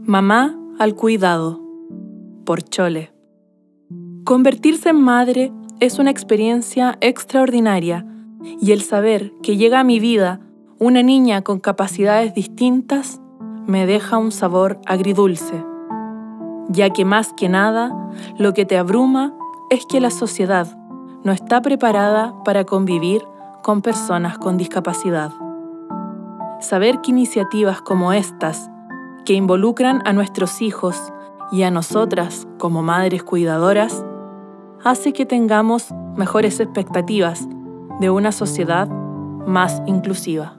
Mamá al cuidado, por Chole. Convertirse en madre es una experiencia extraordinaria y el saber que llega a mi vida una niña con capacidades distintas me deja un sabor agridulce, ya que más que nada lo que te abruma es que la sociedad no está preparada para convivir con personas con discapacidad. Saber que iniciativas como estas, que involucran a nuestros hijos y a nosotras como madres cuidadoras, hace que tengamos mejores expectativas de una sociedad más inclusiva.